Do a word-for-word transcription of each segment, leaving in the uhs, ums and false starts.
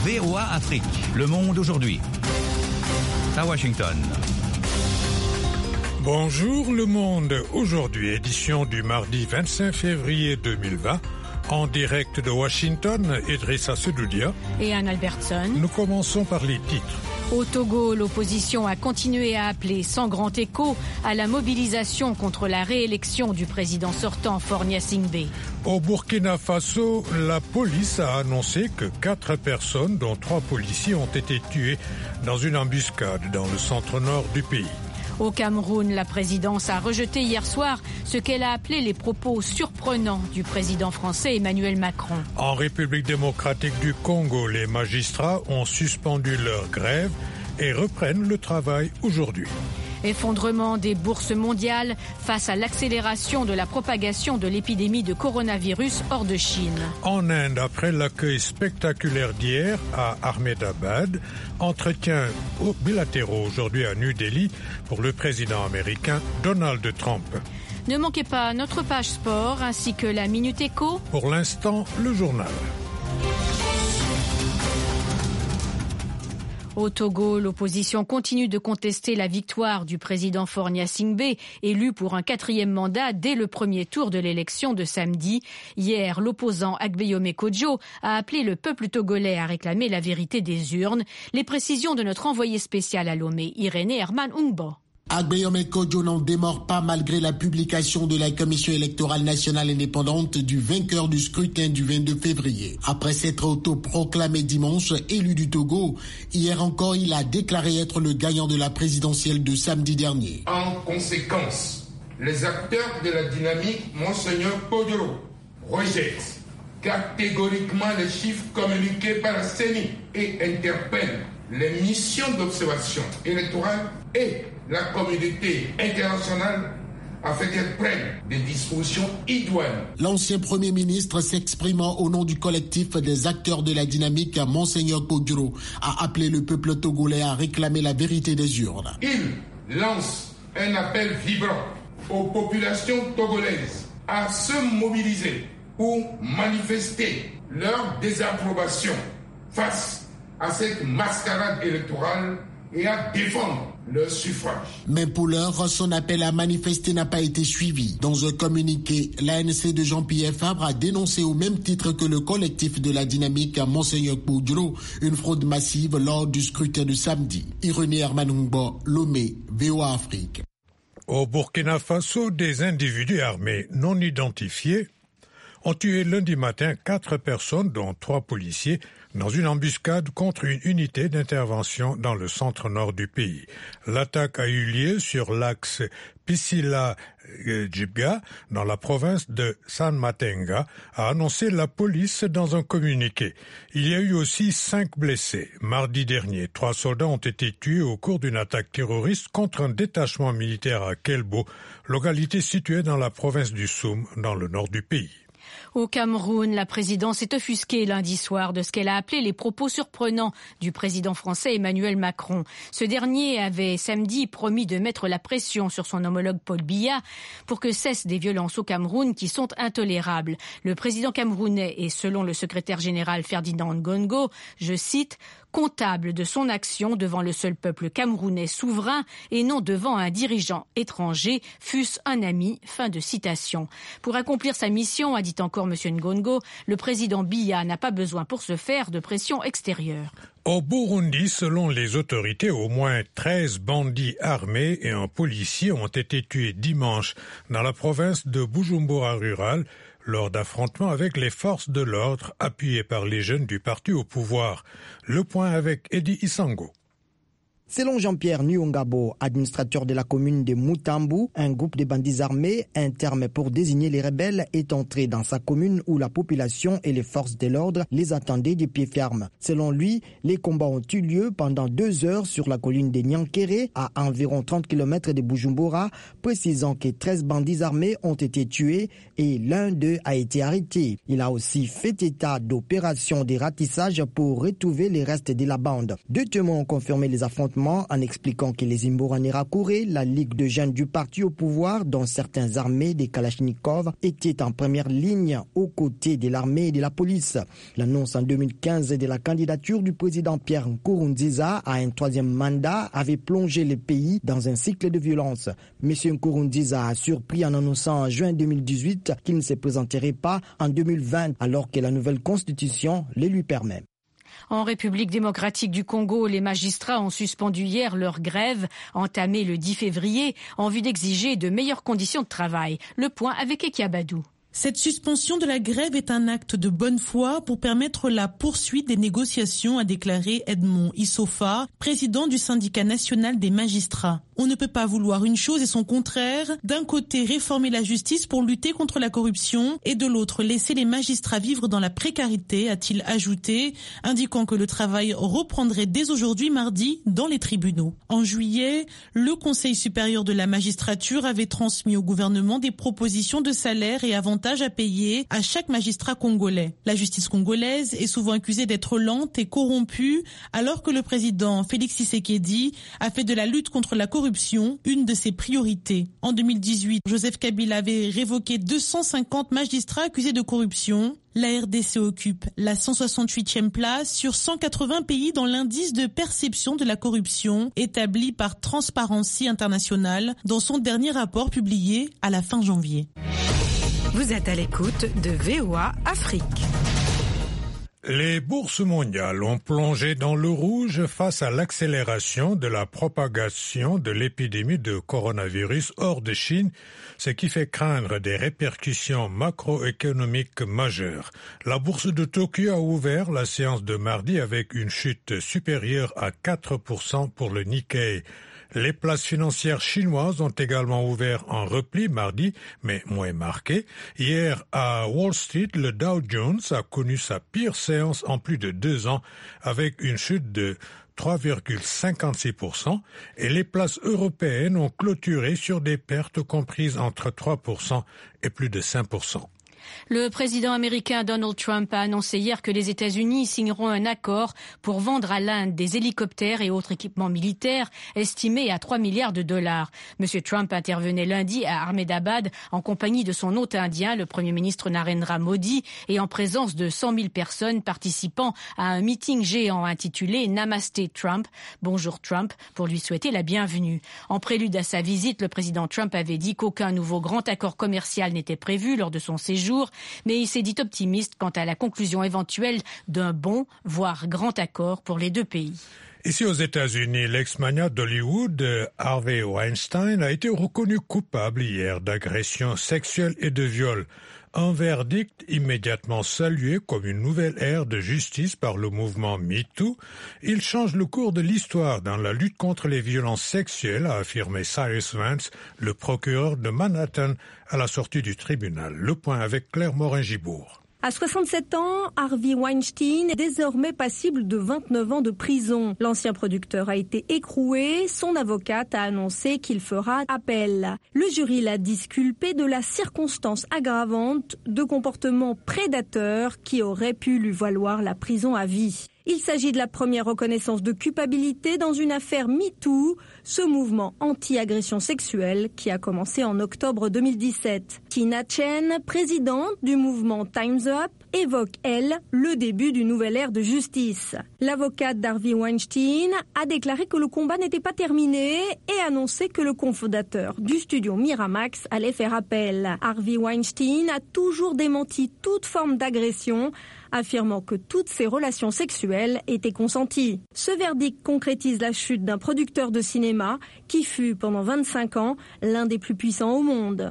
V O A Afrique. Le monde aujourd'hui. À Washington. Bonjour le monde. Aujourd'hui, édition du mardi vingt-cinq février deux mille vingt. En direct de Washington, Idrissa Sedoudia et Anne Albertson. Nous commençons par les titres. Au Togo, l'opposition a continué à appeler sans grand écho à la mobilisation contre la réélection du président sortant Faure Gnassingbé. Au Burkina Faso, la police a annoncé que quatre personnes, dont trois policiers, ont été tuées dans une embuscade dans le centre-nord du pays. Au Cameroun, la présidence a rejeté hier soir ce qu'elle a appelé les propos surprenants du président français Emmanuel Macron. En République démocratique du Congo, les magistrats ont suspendu leur grève et reprennent le travail aujourd'hui. Effondrement des bourses mondiales face à l'accélération de la propagation de l'épidémie de coronavirus hors de Chine. En Inde, après l'accueil spectaculaire d'hier à Ahmedabad, entretien bilatéraux aujourd'hui à New Delhi pour le président américain Donald Trump. Ne manquez pas notre page sport ainsi que la Minute Éco. Pour l'instant, le journal. Au Togo, l'opposition continue de contester la victoire du président Faure Gnassingbé, élu pour un quatrième mandat dès le premier tour de l'élection de samedi. Hier, l'opposant Agbeyome Kodjo a appelé le peuple togolais à réclamer la vérité des urnes. Les précisions de notre envoyé spécial à Lomé, Irénée Herman Ungbo. Agbeyome Kodjo n'en démord pas malgré la publication de la Commission électorale nationale indépendante du vainqueur du scrutin du vingt-deux février. Après s'être autoproclamé dimanche élu du Togo, hier encore il a déclaré être le gagnant de la présidentielle de samedi dernier. En conséquence, les acteurs de la dynamique Monseigneur Kodjo rejettent catégoriquement les chiffres communiqués par la C E N I et interpellent les missions d'observation électorale et la communauté internationale afin qu'elle prenne des dispositions idoines. L'ancien Premier ministre, s'exprimant au nom du collectif des acteurs de la dynamique, Monseigneur Kodjo, a appelé le peuple togolais à réclamer la vérité des urnes. Il lance un appel vibrant aux populations togolaises à se mobiliser pour manifester leur désapprobation face à cette mascarade électorale et à défendre leur suffrage. Mais pour l'heure, son appel à manifester n'a pas été suivi. Dans un communiqué, l'A N C de Jean-Pierre Fabre a dénoncé au même titre que le collectif de la dynamique Monseigneur Kodjo une fraude massive lors du scrutin de samedi. Irénée Herman Ungbo, Lomé, V O A Afrique. Au Burkina Faso, des individus armés non identifiés ont tué lundi matin quatre personnes, dont trois policiers, dans une embuscade contre une unité d'intervention dans le centre-nord du pays. L'attaque a eu lieu sur l'axe Pisila-Djibga, dans la province de San Matenga, a annoncé la police dans un communiqué. Il y a eu aussi cinq blessés. Mardi dernier, trois soldats ont été tués au cours d'une attaque terroriste contre un détachement militaire à Kelbo, localité située dans la province du Soum, dans le nord du pays. Au Cameroun, la présidence s'est offusquée lundi soir de ce qu'elle a appelé les propos surprenants du président français Emmanuel Macron. Ce dernier avait samedi promis de mettre la pression sur son homologue Paul Biya pour que cessent des violences au Cameroun qui sont intolérables. Le président camerounais est, selon le secrétaire général Ferdinand Ngongo, je cite, comptable de son action devant le seul peuple camerounais souverain et non devant un dirigeant étranger, fût-ce un ami. Fin de citation. Pour accomplir sa mission, a dit encore M. Ngongo, le président Biya n'a pas besoin pour ce faire de pression extérieure. Au Burundi, selon les autorités, au moins treize bandits armés et un policier ont été tués dimanche dans la province de Bujumbura rural lors d'affrontements avec les forces de l'ordre appuyées par les jeunes du parti au pouvoir. Le point avec Eddie Isango. Selon Jean-Pierre Nyongabo, administrateur de la commune de Mutambu, un groupe de bandits armés, un terme pour désigner les rebelles, est entré dans sa commune où la population et les forces de l'ordre les attendaient de pied ferme. Selon lui, les combats ont eu lieu pendant deux heures sur la colline de Nyankere, à environ trente kilomètres de Bujumbura, précisant que treize bandits armés ont été tués et l'un d'eux a été arrêté. Il a aussi fait état d'opérations de ratissage pour retrouver les restes de la bande. Deux témoins ont confirmé les affrontements affrontements en expliquant que les Imbonerakure, la ligue de jeunes du parti au pouvoir, dont certains armés des Kalachnikov, étaient en première ligne aux côtés de l'armée et de la police. L'annonce en deux mille quinze de la candidature du président Pierre Nkurunziza à un troisième mandat avait plongé le pays dans un cycle de violence. M. Nkurunziza a surpris en annonçant en juin deux mille dix-huit qu'il ne se présenterait pas en deux mille vingt alors que la nouvelle constitution le lui permet. En République démocratique du Congo, les magistrats ont suspendu hier leur grève, entamée le dix février, en vue d'exiger de meilleures conditions de travail. Le point avec Ekiabadou. Cette suspension de la grève est un acte de bonne foi pour permettre la poursuite des négociations, a déclaré Edmond Issofa, président du syndicat national des magistrats. On ne peut pas vouloir une chose et son contraire. D'un côté, réformer la justice pour lutter contre la corruption et de l'autre, laisser les magistrats vivre dans la précarité, a-t-il ajouté, indiquant que le travail reprendrait dès aujourd'hui mardi dans les tribunaux. En juillet, le Conseil supérieur de la magistrature avait transmis au gouvernement des propositions de salaire et avantages à payer à chaque magistrat congolais. La justice congolaise est souvent accusée d'être lente et corrompue, alors que le président Félix Tshisekedi a fait de la lutte contre la corruption une de ses priorités. En deux mille dix-huit, Joseph Kabila avait révoqué deux cent cinquante magistrats accusés de corruption. La R D C occupe la cent soixante-huitième place sur cent quatre-vingts pays dans l'indice de perception de la corruption établi par Transparency International dans son dernier rapport publié à la fin janvier. Vous êtes à l'écoute de V O A Afrique. Les bourses mondiales ont plongé dans le rouge face à l'accélération de la propagation de l'épidémie de coronavirus hors de Chine, ce qui fait craindre des répercussions macroéconomiques majeures. La bourse de Tokyo a ouvert la séance de mardi avec une chute supérieure à quatre pour cent pour le Nikkei. Les places financières chinoises ont également ouvert en repli mardi, mais moins marqué. Hier, à Wall Street, le Dow Jones a connu sa pire séance en plus de deux ans, avec une chute de trois virgule cinquante-six pour cent, et les places européennes ont clôturé sur des pertes comprises entre trois pour cent et plus de cinq pour cent. Le président américain Donald Trump a annoncé hier que les États-Unis signeront un accord pour vendre à l'Inde des hélicoptères et autres équipements militaires estimés à trois milliards de dollars. Monsieur Trump intervenait lundi à Ahmedabad en compagnie de son hôte indien, le Premier ministre Narendra Modi, et en présence de cent mille personnes participant à un meeting géant intitulé Namaste Trump, Bonjour Trump, pour lui souhaiter la bienvenue. En prélude à sa visite, le président Trump avait dit qu'aucun nouveau grand accord commercial n'était prévu lors de son séjour, mais il s'est dit optimiste quant à la conclusion éventuelle d'un bon, voire grand accord pour les deux pays. Ici aux États-Unis, l'ex-magnat d'Hollywood, Harvey Weinstein, a été reconnu coupable hier d'agression sexuelle et de viol. Un verdict immédiatement salué comme une nouvelle ère de justice par le mouvement MeToo. Il change le cours de l'histoire dans la lutte contre les violences sexuelles, a affirmé Cyrus Vance, le procureur de Manhattan, à la sortie du tribunal. Le point avec Claire Morin-Gibourg. À soixante-sept ans, Harvey Weinstein est désormais passible de vingt-neuf ans de prison. L'ancien producteur a été écroué. Son avocate a annoncé qu'il fera appel. Le jury l'a disculpé de la circonstance aggravante de comportements prédateurs qui aurait pu lui valoir la prison à vie. Il s'agit de la première reconnaissance de culpabilité dans une affaire MeToo, ce mouvement anti-agression sexuelle qui a commencé en octobre deux mille dix-sept. Tina Chen, présidente du mouvement Time's Up, évoque, elle, le début d'une nouvelle ère de justice. L'avocate d'Harvey Weinstein a déclaré que le combat n'était pas terminé et annoncé que le cofondateur du studio Miramax allait faire appel. Harvey Weinstein a toujours démenti toute forme d'agression, affirmant que toutes ses relations sexuelles étaient consenties. Ce verdict concrétise la chute d'un producteur de cinéma qui fut pendant vingt-cinq ans l'un des plus puissants au monde.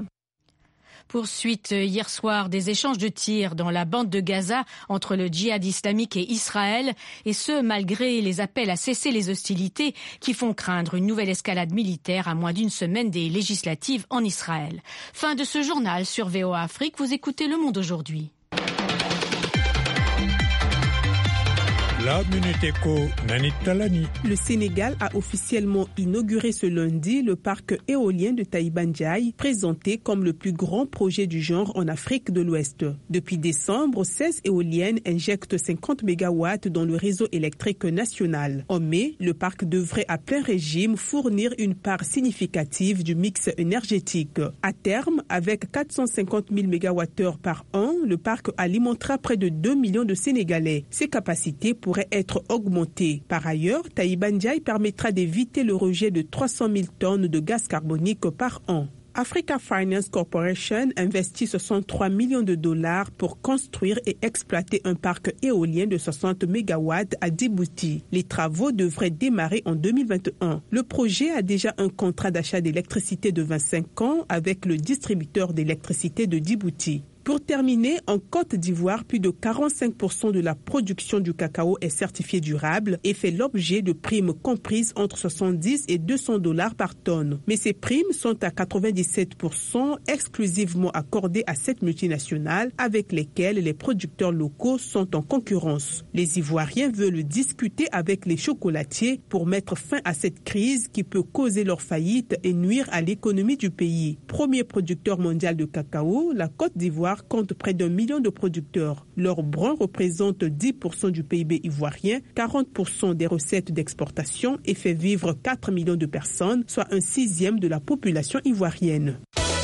Poursuite hier soir des échanges de tirs dans la bande de Gaza entre le djihad islamique et Israël, et ce malgré les appels à cesser les hostilités qui font craindre une nouvelle escalade militaire à moins d'une semaine des législatives en Israël. Fin de ce journal sur V O A Afrique, vous écoutez Le Monde aujourd'hui. La Minute Éco, Nanit Talani. Le Sénégal a officiellement inauguré ce lundi le parc éolien de Taïba Ndiaye, présenté comme le plus grand projet du genre en Afrique de l'Ouest. Depuis décembre, seize éoliennes injectent cinquante mégawatts dans le réseau électrique national. En mai, le parc devrait à plein régime fournir une part significative du mix énergétique. À terme, avec quatre cent cinquante mille mégawattheures par an, le parc alimentera près de deux millions de Sénégalais. Ses capacités pourraient être augmentées. Par ailleurs, Taïba Ndiaye permettra d'éviter le rejet de trois cent mille tonnes de gaz carbonique par an. Africa Finance Corporation investit soixante-trois millions de dollars pour construire et exploiter un parc éolien de soixante mégawatts à Djibouti. Les travaux devraient démarrer en deux mille vingt et un. Le projet a déjà un contrat d'achat d'électricité de vingt-cinq ans avec le distributeur d'électricité de Djibouti. Pour terminer, en Côte d'Ivoire, plus de quarante-cinq pour cent de la production du cacao est certifiée durable et fait l'objet de primes comprises entre soixante-dix et deux cents dollars par tonne. Mais ces primes sont à quatre-vingt-dix-sept pour cent exclusivement accordées à cette multinationale avec lesquelles les producteurs locaux sont en concurrence. Les Ivoiriens veulent discuter avec les chocolatiers pour mettre fin à cette crise qui peut causer leur faillite et nuire à l'économie du pays. Premier producteur mondial de cacao, la Côte d'Ivoire compte près d'un million de producteurs. Leur brun représente dix pour cent du P I B ivoirien, quarante pour cent des recettes d'exportation et fait vivre quatre millions de personnes, soit un sixième de la population ivoirienne.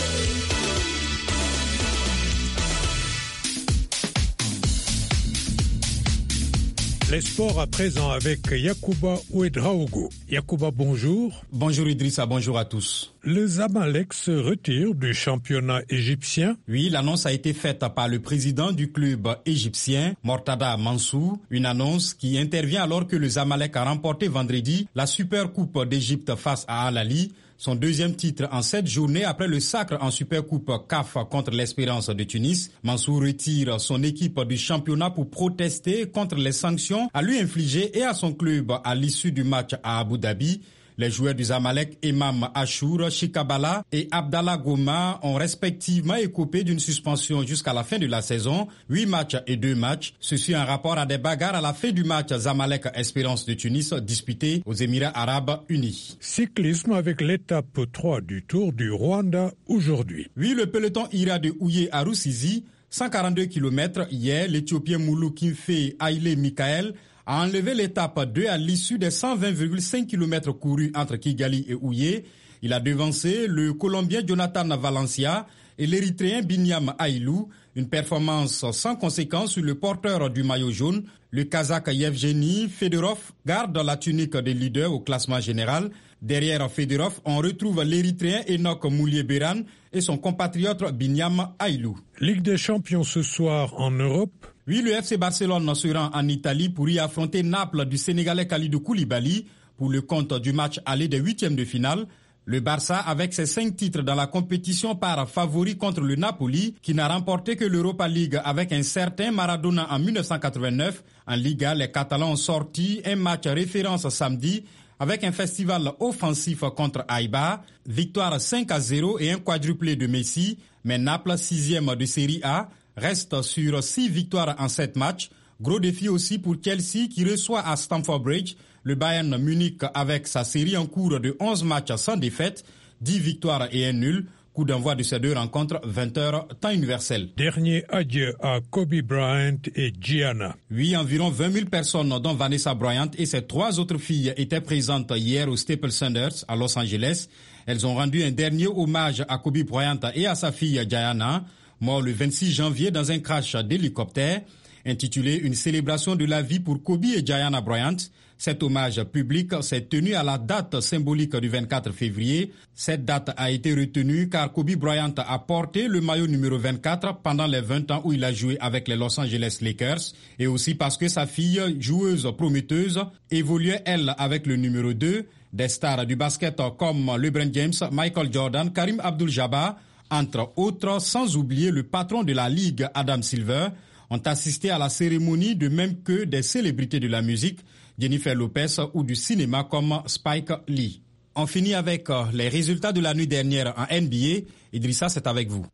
Les sports à présent avec Yacouba Ouedraogo. Yacouba, bonjour. Bonjour Idrissa, bonjour à tous. Le Zamalek se retire du championnat égyptien. Oui, l'annonce a été faite par le président du club égyptien, Mortada Mansour. Une annonce qui intervient alors que le Zamalek a remporté vendredi la Super Coupe d'Égypte face à Al Ahly. Son deuxième titre en sept journées après le sacre en Supercoupe C A F contre l'Espérance de Tunis. Mansour retire son équipe du championnat pour protester contre les sanctions à lui infligées et à son club à l'issue du match à Abu Dhabi. Les joueurs du Zamalek, Imam Achour, Chikabala et Abdallah Goma ont respectivement écopé d'une suspension jusqu'à la fin de la saison, huit matchs et deux matchs. Ceci en rapport à des bagarres à la fin du match Zamalek-Espérance de Tunis disputé aux Émirats Arabes Unis. Cyclisme avec l'étape trois du Tour du Rwanda aujourd'hui. Oui, le peloton ira de Ouye à Rusizi, cent quarante-deux kilomètres. Hier, l'Éthiopien Moulou Kimfe Haile Michael a enlevé l'étape deux à l'issue des cent vingt virgule cinq kilomètres courus entre Kigali et Ouye. Il a devancé le Colombien Jonathan Valencia et l'Érythréen Binyam Ailou. Une performance sans conséquence sur le porteur du maillot jaune. Le Kazakh Yevgeny Fedorov garde la tunique de leader au classement général. Derrière Fedorov, on retrouve l'Érythréen Enoch Moulier-Beran et son compatriote Binyam Ailou. Ligue des champions ce soir en Europe. Oui, le F C Barcelone se rend en Italie pour y affronter Naples du Sénégalais Kalidou Koulibaly pour le compte du match aller des huitièmes de finale. Le Barça, avec ses cinq titres dans la compétition, part favori contre le Napoli, qui n'a remporté que l'Europa League avec un certain Maradona en mille neuf cent quatre-vingt-neuf. En Liga, les Catalans ont sorti un match référence samedi avec un festival offensif contre Aiba. Victoire cinq à zéro et un quadruplé de Messi. Mais Naples, sixième de Série A, reste sur six victoires en sept matchs. Gros défi aussi pour Chelsea qui reçoit à Stamford Bridge le Bayern Munich avec sa série en cours de onze matchs sans défaite, dix victoires et un nul. Coup d'envoi de ces deux rencontres, vingt heures, temps universel. Dernier adieu à Kobe Bryant et Gianna. Oui, environ vingt mille personnes, dont Vanessa Bryant et ses trois autres filles, étaient présentes hier au Staples Center à Los Angeles. Elles ont rendu un dernier hommage à Kobe Bryant et à sa fille Gianna, mort le vingt-six janvier dans un crash d'hélicoptère. Intitulé « Une célébration de la vie pour Kobe et Gianna Bryant », cet hommage public s'est tenu à la date symbolique du vingt-quatre février. Cette date a été retenue car Kobe Bryant a porté le maillot numéro vingt-quatre pendant les vingt ans où il a joué avec les Los Angeles Lakers et aussi parce que sa fille, joueuse prometteuse, évoluait elle avec le numéro deux. Des stars du basket comme LeBron James, Michael Jordan, Karim Abdul-Jabbar, entre autres, sans oublier le patron de la Ligue, Adam Silver, ont assisté à la cérémonie, de même que des célébrités de la musique, Jennifer Lopez, ou du cinéma comme Spike Lee. On finit avec les résultats de la nuit dernière en N B A. Idrissa, c'est avec vous.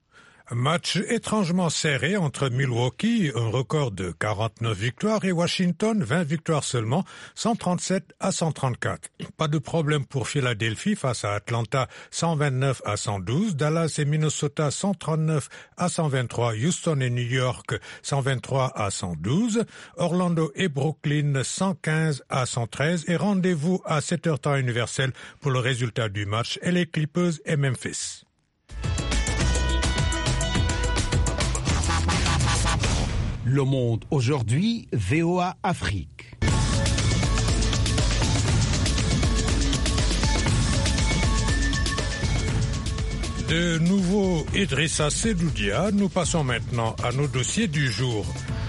Match étrangement serré entre Milwaukee, un record de quarante-neuf victoires, et Washington, vingt victoires seulement, cent trente-sept à cent trente-quatre. Pas de problème pour Philadelphie face à Atlanta, cent vingt-neuf à cent douze, Dallas et Minnesota, cent trente-neuf à cent vingt-trois, Houston et New York, cent vingt-trois à cent douze, Orlando et Brooklyn, cent quinze à cent treize, et rendez-vous à sept heures temps universel pour le résultat du match L A Clippers et Memphis. Le Monde aujourd'hui, V O A Afrique. De nouveau Idrissa Seloudia, nous passons maintenant à nos dossiers du jour.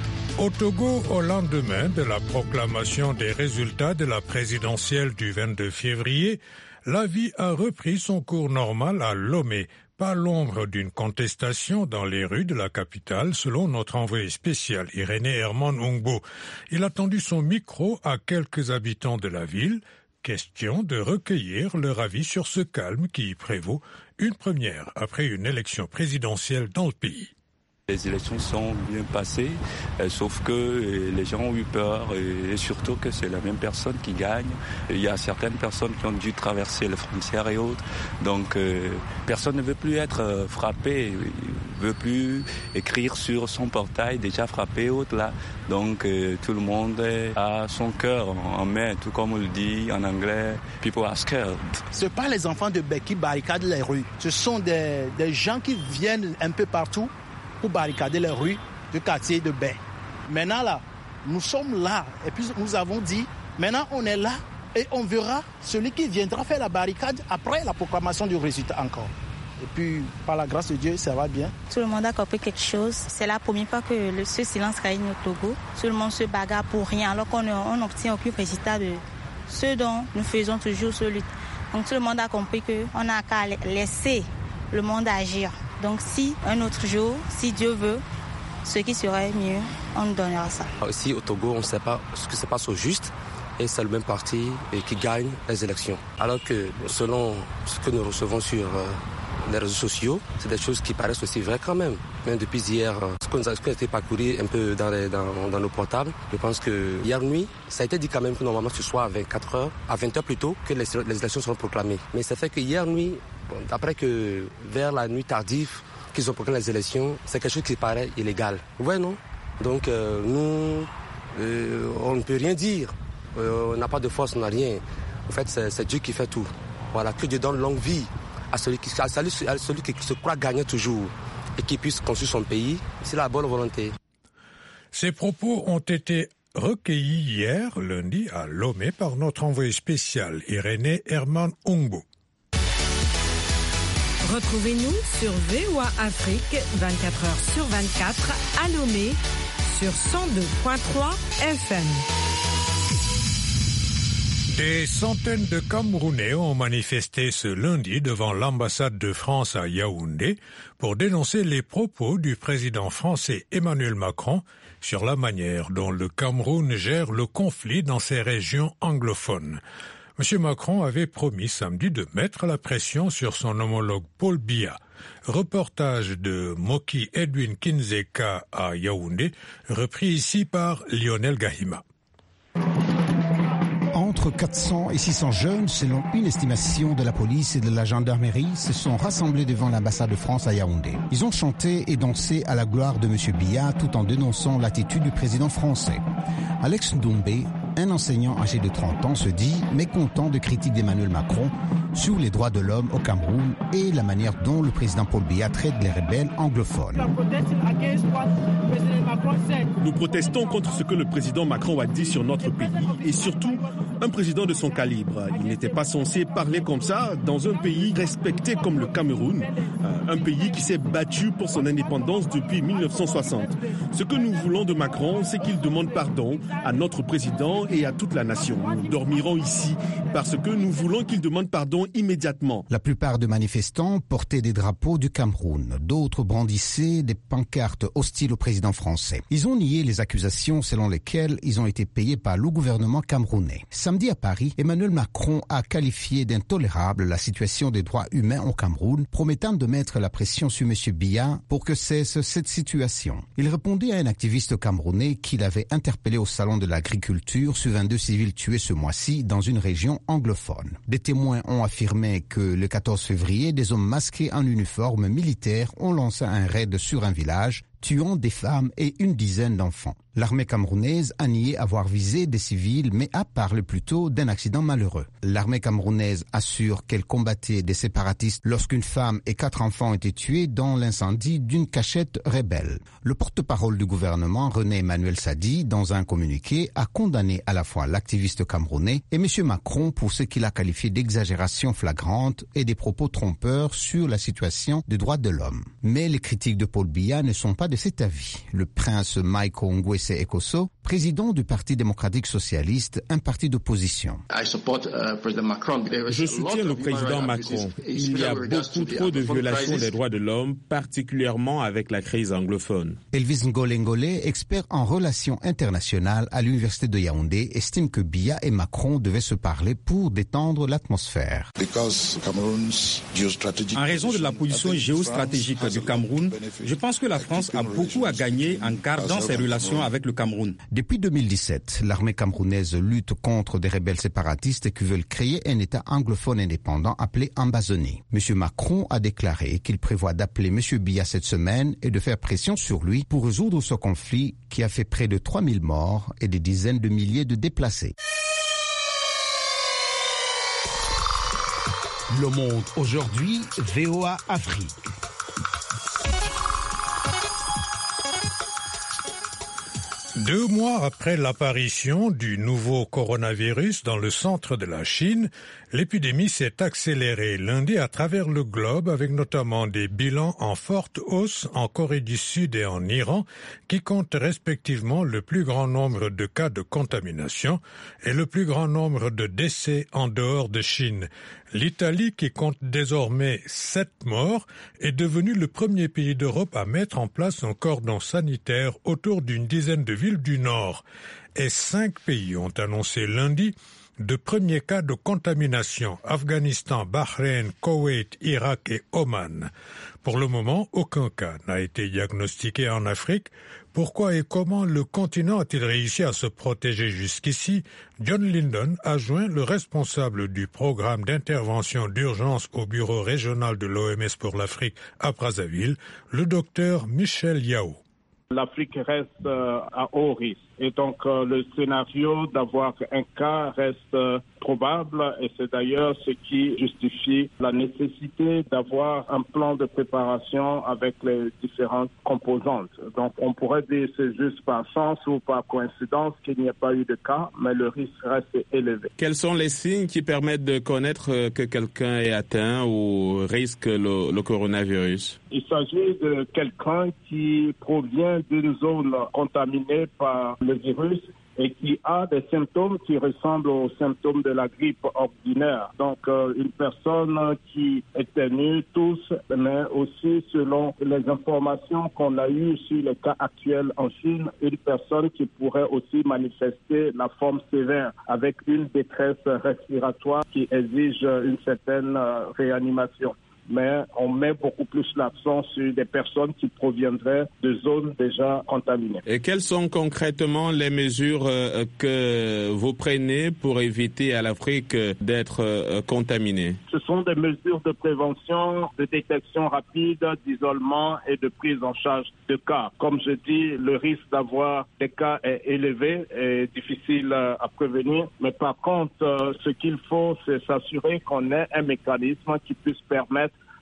Au Togo, au lendemain de la proclamation des résultats de la présidentielle du vingt-deux février, la vie a repris son cours normal à Lomé. Pas l'ombre d'une contestation dans les rues de la capitale, selon notre envoyé spécial Irénée Herman Ongbo. Il a tendu son micro à quelques habitants de la ville. Question de recueillir leur avis sur ce calme qui y prévaut, une première après une élection présidentielle dans le pays. Les élections sont bien passées, euh, sauf que euh, les gens ont eu peur et, et surtout que c'est la même personne qui gagne. Il y a certaines personnes qui ont dû traverser les frontières et autres. Donc euh, personne ne veut plus être euh, frappé, ne veut plus écrire sur son portail déjà frappé et autres là. Donc euh, tout le monde a son cœur en, en main, tout comme on le dit en anglais, people are scared. Ce ne sont pas les enfants de Bec qui barricadent les rues, ce sont des, des gens qui viennent un peu partout pour barricader les rues du quartier de Baie. Maintenant là, nous sommes là et puis nous avons dit, maintenant on est là et on verra celui qui viendra faire la barricade après la proclamation du résultat encore. Et puis, par la grâce de Dieu, ça va bien. Tout le monde a compris quelque chose. C'est la première fois que le, ce silence règne au Togo. Tout le monde se bagarre pour rien alors qu'on n'obtient aucun résultat de ce dont nous faisons toujours ce lutte. Donc tout le monde a compris qu'on n'a qu'à laisser le monde agir. Donc si un autre jour, si Dieu veut, ce qui serait mieux, on nous donnera ça. Ici au Togo, on ne sait pas ce qui se passe au juste et c'est le même parti qui gagne les élections. Alors que selon ce que nous recevons sur les réseaux sociaux, c'est des choses qui paraissent aussi vraies quand même. Même depuis hier, ce qu'on a, ce qu'on a été parcouru un peu dans, les, dans, dans nos portables, je pense que hier nuit, ça a été dit quand même que normalement ce soit à vingt-quatre heures, à vingt heures plutôt, que les, les élections seront proclamées. Mais ça fait que hier nuit, bon, après que vers la nuit tardive qu'ils ont proclamé les élections, c'est quelque chose qui paraît illégal. Ouais, non? Donc euh, nous, euh, on ne peut rien dire. Euh, on n'a pas de force, on n'a rien. En fait, c'est, c'est Dieu qui fait tout. Voilà, que Dieu donne longue vie à celui qui, à celui, à celui qui se croit gagner toujours et qui puisse construire son pays. C'est la bonne volonté. Ces propos ont été recueillis hier, lundi, à Lomé, par notre envoyé spécial, Irénée Herman Ongbo. Retrouvez-nous sur V O A Afrique, vingt-quatre heures sur vingt-quatre, à Lomé, sur cent deux virgule trois F M. Des centaines de Camerounais ont manifesté ce lundi devant l'ambassade de France à Yaoundé pour dénoncer les propos du président français Emmanuel Macron sur la manière dont le Cameroun gère le conflit dans ses régions anglophones. M. Macron avait promis samedi de mettre la pression sur son homologue Paul Biya. Reportage de Moki Edwin Kinzeka à Yaoundé, repris ici par Lionel Gahima. Entre quatre cents et six cents jeunes, selon une estimation de la police et de la gendarmerie, se sont rassemblés devant l'ambassade de France à Yaoundé. Ils ont chanté et dansé à la gloire de M. Biya tout en dénonçant l'attitude du président français. Alex Ndombé, un enseignant âgé de trente ans, se dit mécontent de critiques d'Emmanuel Macron sur les droits de l'homme au Cameroun et la manière dont le président Paul Biya traite les rebelles anglophones. Nous protestons contre ce que le président Macron a dit sur notre pays et surtout un président de son calibre. Il n'était pas censé parler comme ça dans un pays respecté comme le Cameroun, un pays qui s'est battu pour son indépendance depuis mille neuf cent soixante. Ce que nous voulons de Macron, c'est qu'il demande pardon à notre président et à toute la nation. Nous dormirons ici parce que nous voulons qu'il demande pardon immédiatement. La plupart des manifestants portaient des drapeaux du Cameroun. D'autres brandissaient des pancartes hostiles au président français. Ils ont nié les accusations selon lesquelles ils ont été payés par le gouvernement camerounais. Samedi à Paris, Emmanuel Macron a qualifié d'intolérable la situation des droits humains au Cameroun, promettant de mettre la pression sur M. Biya pour que cesse cette situation. Il répondait à un activiste camerounais qu'il avait interpellé au salon de l'agriculture sur vingt-deux civils tués ce mois-ci dans une région anglophone. Des témoins ont affirmé que le quatorze février, des hommes masqués en uniforme militaire ont lancé un raid sur un village, tuant des femmes et une dizaine d'enfants. L'armée camerounaise a nié avoir visé des civils, mais a parlé plutôt d'un accident malheureux. L'armée camerounaise assure qu'elle combattait des séparatistes lorsqu'une femme et quatre enfants ont été tués dans l'incendie d'une cachette rebelle. Le porte-parole du gouvernement, René Emmanuel Sadi, dans un communiqué, a condamné à la fois l'activiste camerounais et M. Macron pour ce qu'il a qualifié d'exagération flagrante et des propos trompeurs sur la situation des droits de l'homme. Mais les critiques de Paul Biya ne sont pas de cet avis. Le prince Michael Ngwese Ekosso, président du Parti démocratique socialiste, un parti d'opposition. Je soutiens le président Macron. Il y a beaucoup trop de violations des droits de l'homme, particulièrement avec la crise anglophone. Elvis Ngole Ngole, expert en relations internationales à l'université de Yaoundé, estime que Biya et Macron devaient se parler pour détendre l'atmosphère. En raison de la position géostratégique du Cameroun, je pense que la France a beaucoup à gagner en gardant ses relations avec le Cameroun. Depuis deux mille dix-sept, l'armée camerounaise lutte contre des rebelles séparatistes qui veulent créer un État anglophone indépendant appelé Ambazonie. M. Macron a déclaré qu'il prévoit d'appeler M. Biya cette semaine et de faire pression sur lui pour résoudre ce conflit qui a fait près de trois mille morts et des dizaines de milliers de déplacés. Le Monde aujourd'hui, V O A Afrique. Deux mois après l'apparition du nouveau coronavirus dans le centre de la Chine, l'épidémie s'est accélérée lundi à travers le globe avec notamment des bilans en forte hausse en Corée du Sud et en Iran qui comptent respectivement le plus grand nombre de cas de contamination et le plus grand nombre de décès en dehors de Chine. L'Italie, qui compte désormais sept morts, est devenue le premier pays d'Europe à mettre en place un cordon sanitaire autour d'une dizaine de villes du Nord. Et cinq pays ont annoncé lundi de premiers cas de contamination: Afghanistan, Bahreïn, Koweït, Irak et Oman. Pour le moment, aucun cas n'a été diagnostiqué en Afrique. Pourquoi et comment le continent a-t-il réussi à se protéger jusqu'ici? John Lyndon a joint le responsable du programme d'intervention d'urgence au bureau régional de l'O M S pour l'Afrique à Brazzaville, le docteur Michel Yao. L'Afrique reste euh, à haut risque. Et donc, euh, le scénario d'avoir un cas reste euh, probable, et c'est d'ailleurs ce qui justifie la nécessité d'avoir un plan de préparation avec les différentes composantes. Donc, on pourrait dire que c'est juste par chance ou par coïncidence qu'il n'y ait pas eu de cas, mais le risque reste élevé. Quels sont les signes qui permettent de connaître que quelqu'un est atteint ou risque le, le coronavirus? Il s'agit de quelqu'un qui provient d'une zone contaminée par le virus et qui a des symptômes qui ressemblent aux symptômes de la grippe ordinaire. Donc, euh, une personne qui éternue, tousse, mais aussi, selon les informations qu'on a eues sur les cas actuels en Chine, une personne qui pourrait aussi manifester la forme sévère avec une détresse respiratoire qui exige une certaine euh, réanimation. Mais on met beaucoup plus l'accent sur des personnes qui proviendraient de zones déjà contaminées. Et quelles sont concrètement les mesures euh, que vous prenez pour éviter à l'Afrique d'être euh, contaminée? Ce sont des mesures de prévention, de détection rapide, d'isolement et de prise en charge de cas. Comme je dis, le risque d'avoir des cas est élevé et difficile à prévenir. Mais par contre, euh, ce qu'il faut, c'est s'assurer qu'on ait un mécanisme qui puisse permettre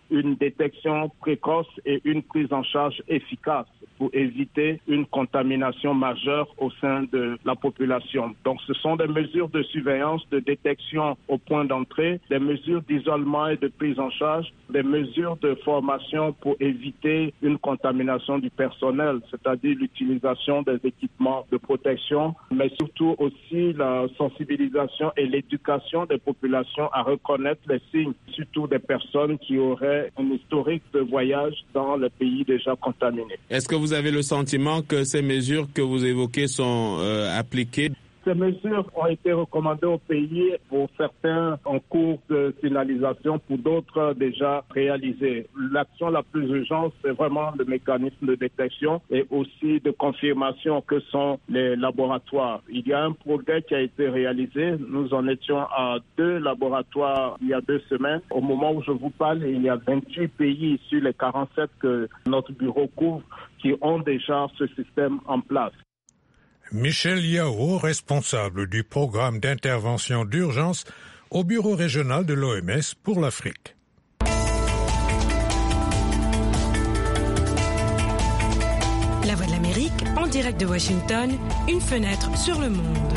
une détection précoce et une prise en charge efficace pour éviter une contamination majeure au sein de la population. Donc ce sont des mesures de surveillance, de détection au point d'entrée, des mesures d'isolement et de prise en charge, des mesures de formation pour éviter une contamination du personnel, c'est-à-dire l'utilisation des équipements de protection, mais surtout aussi la sensibilisation et l'éducation des populations à reconnaître les signes, surtout des personnes qui auraient un historique de voyage dans les pays déjà contaminés. Est-ce que vous avez le sentiment que ces mesures que vous évoquez sont euh, appliquées? Ces mesures ont été recommandées au pays, pour certains en cours de finalisation, pour d'autres déjà réalisées. L'action la plus urgente, c'est vraiment le mécanisme de détection et aussi de confirmation que sont les laboratoires. Il y a un progrès qui a été réalisé. Nous en étions à deux laboratoires il y a deux semaines. Au moment où je vous parle, il y a vingt-huit pays sur les quarante-sept que notre bureau couvre qui ont déjà ce système en place. Michel Yao, responsable du programme d'intervention d'urgence au bureau régional de l'O M S pour l'Afrique. La Voix de l'Amérique, en direct de Washington, une fenêtre sur le monde.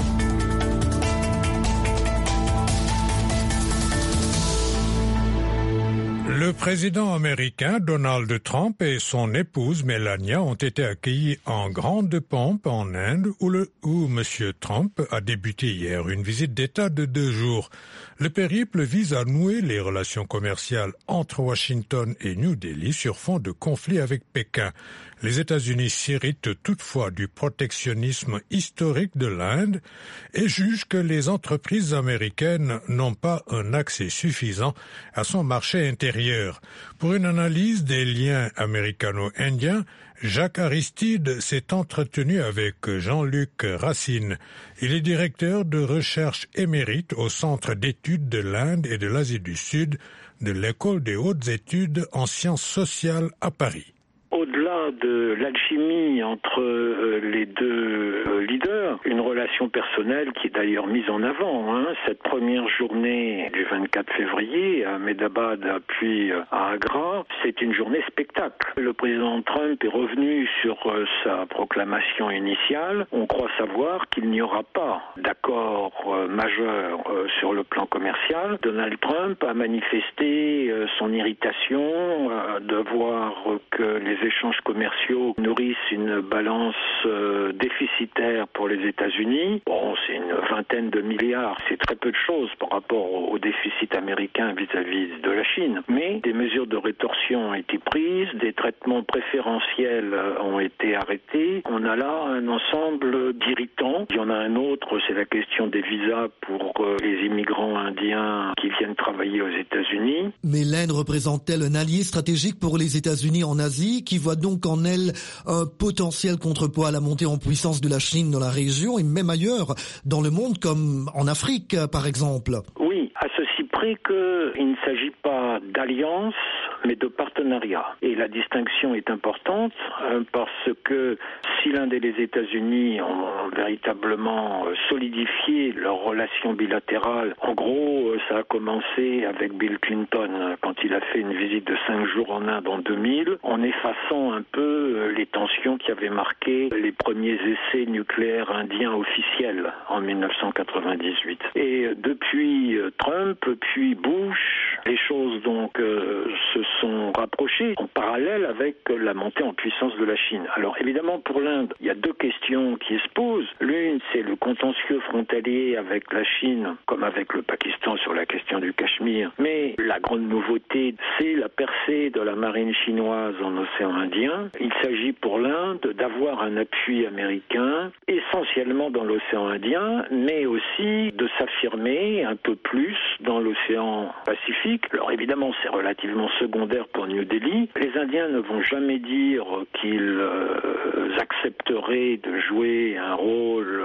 Le président américain Donald Trump et son épouse Melania ont été accueillis en grande pompe en Inde où, le, où M. Trump a débuté hier une visite d'État de deux jours. Le périple vise à nouer les relations commerciales entre Washington et New Delhi sur fond de conflit avec Pékin. Les États-Unis s'irritent toutefois du protectionnisme historique de l'Inde et jugent que les entreprises américaines n'ont pas un accès suffisant à son marché intérieur. Pour une analyse des liens américano-indiens, Jacques Aristide s'est entretenu avec Jean-Luc Racine. Il est directeur de recherche émérite au Centre d'études de l'Inde et de l'Asie du Sud de l'École des hautes études en sciences sociales à Paris. Au-delà de l'alchimie entre euh, les deux euh, leaders, une relation personnelle qui est d'ailleurs mise en avant. Hein. Cette première journée du vingt-quatre février à Ahmedabad puis euh, à Agra, c'est une journée spectacle. Le président Trump est revenu sur euh, sa proclamation initiale. On croit savoir qu'il n'y aura pas d'accord euh, majeur euh, sur le plan commercial. Donald Trump a manifesté euh, son irritation euh, de voir euh, que les échanges commerciaux nourrissent une balance euh, déficitaire pour les États-Unis. Bon, c'est une vingtaine de milliards, c'est très peu de choses par rapport au, au déficit américain vis-à-vis de la Chine. Mais des mesures de rétorsion ont été prises, des traitements préférentiels ont été arrêtés. On a là un ensemble d'irritants. Il y en a un autre, c'est la question des visas pour euh, les immigrants indiens qui viennent travailler aux États-Unis. Mais l'Inde représente-t-elle un allié stratégique pour les États-Unis en Asie, qui voit donc en elle un potentiel contrepoids à la montée en puissance de la Chine dans la région et même ailleurs dans le monde, comme en Afrique par exemple? Oui, à ceci près qu'il ne s'agit pas d'alliance, mais de partenariat. Et la distinction est importante euh, parce que si l'Inde et les États-Unis ont véritablement solidifié leurs relations bilatérales, en gros, ça a commencé avec Bill Clinton quand il a fait une visite de cinq jours en Inde en deux mille, en effaçant un peu les tensions qui avaient marqué les premiers essais nucléaires indiens officiels en mille neuf cent quatre-vingt-dix-huit. Et depuis Trump, puis Bush, les choses donc euh, se sont rapprochées en parallèle avec la montée en puissance de la Chine. Alors évidemment pour l'Inde, il y a deux questions qui se posent. L'une, c'est le contentieux frontalier avec la Chine, comme avec le Pakistan sur la question du Cachemire. Mais la grande nouveauté, c'est la percée de la marine chinoise en océan Indien. Il s'agit pour l'Inde d'avoir un appui américain, essentiellement dans l'océan Indien, mais aussi de s'affirmer un peu plus dans l'océan Pacifique. Alors évidemment, c'est relativement secondaire pour New Delhi. Les Indiens ne vont jamais dire qu'ils euh, accepteraient de jouer un rôle de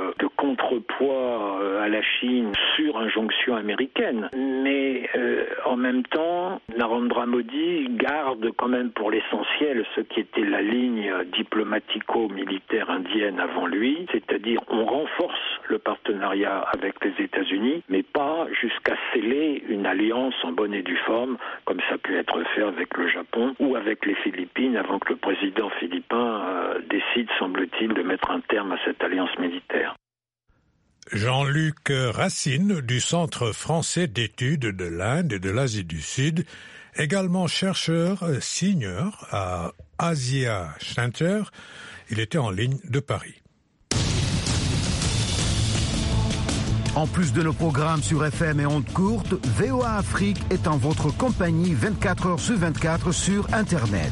contrepoids à la Chine sur injonction américaine. Mais euh, en même temps, Narendra Modi garde quand même pour l'essentiel ce qui était la ligne diplomatico-militaire indienne avant lui, c'est-à-dire on renforce le partenariat avec les États-Unis, mais pas jusqu'à sceller une alliance en bonne et due forme, comme ça a pu être fait avec le Japon ou avec les Philippines, avant que le président philippin euh, décide, semble-t-il, de mettre un terme à cette alliance militaire. Jean-Luc Racine du Centre français d'études de l'Inde et de l'Asie du Sud, également chercheur senior à Asia Center. Il était en ligne de Paris. En plus de nos programmes sur F M et ondes courtes, V O A Afrique est en votre compagnie vingt-quatre heures sur vingt-quatre sur Internet.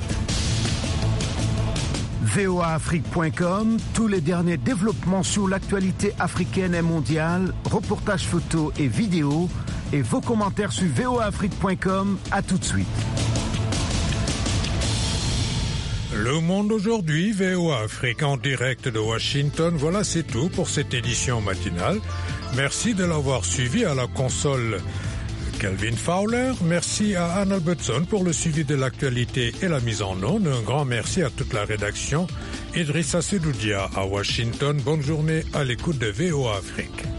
V O A Afrique point com, tous les derniers développements sur l'actualité africaine et mondiale, reportages photos et vidéos, et vos commentaires sur V O A Afrique point com. À tout de suite. Le Monde aujourd'hui, V O A Afrique en direct de Washington. Voilà, c'est tout pour cette édition matinale. Merci de l'avoir suivi à la console Kelvin Fowler. Merci à Anne Albertson pour le suivi de l'actualité et la mise en onde. Un grand merci à toute la rédaction. Idrissa Sedoudia à Washington. Bonne journée à l'écoute de V O A Afrique.